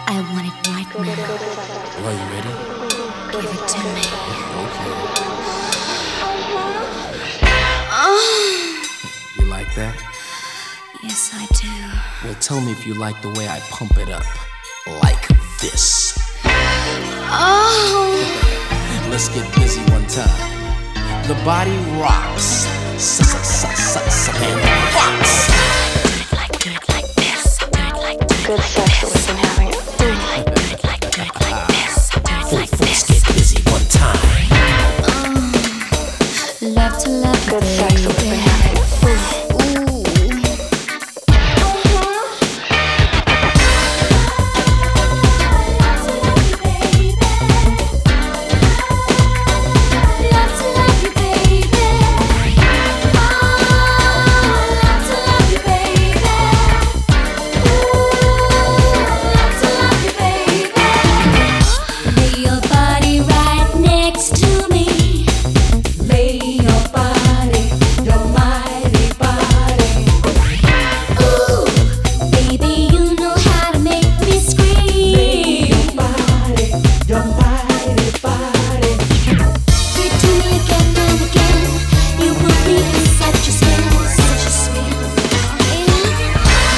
I want it right now. Are you ready? Give it to me. Okay. Oh, You like that? yes, I do. Well, tell me if you like the way I pump it up. Like this. Oh, Let's get busy one time. The body rocks. And rocks. do it like this. Do it like Good sex that we've been having. do it like this. Do it Full like force, this. get busy one time. Love to love you, Good sex that we've been baby. having. Ooh. Love to love you, baby. Oh, love to love you, baby. Ooh, love to love you, baby. Lay your body right next to me. Lay your body, your mighty body. Ooh, baby, you know how to make me scream. Your mighty body. You do me again and again. You put me in such a spell, such a sweet feeling.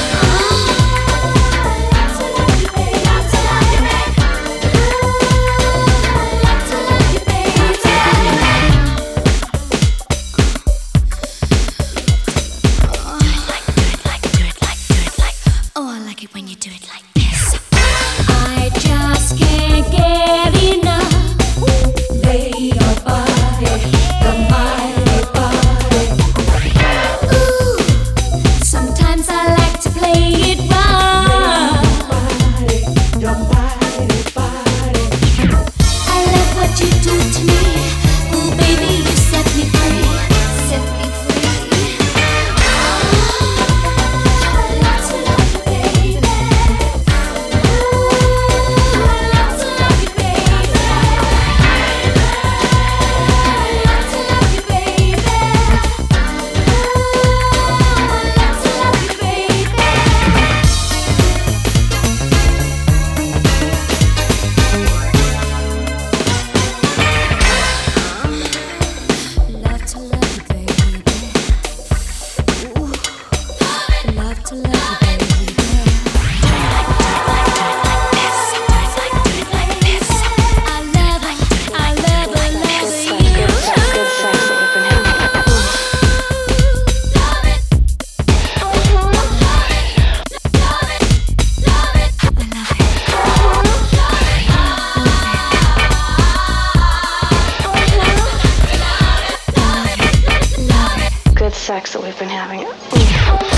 Love to love you, baby. Love to love you, baby. Love to love you, baby. Oh, I like it when you do it like this. I just can't get enough. Lay your body, your mighty body. Ooh, sometimes I like to play it rough. Your mighty body. I love what you do to me. Ooh, baby, you set me free. Set me free. Love to love you, baby. Ooh, love to love you, baby. Love to love you, baby. Ooh, love to love you, baby. Love to love you, baby. Ooh, love to love you, baby. I love Good sex that we've been having. Good sex that we've been having.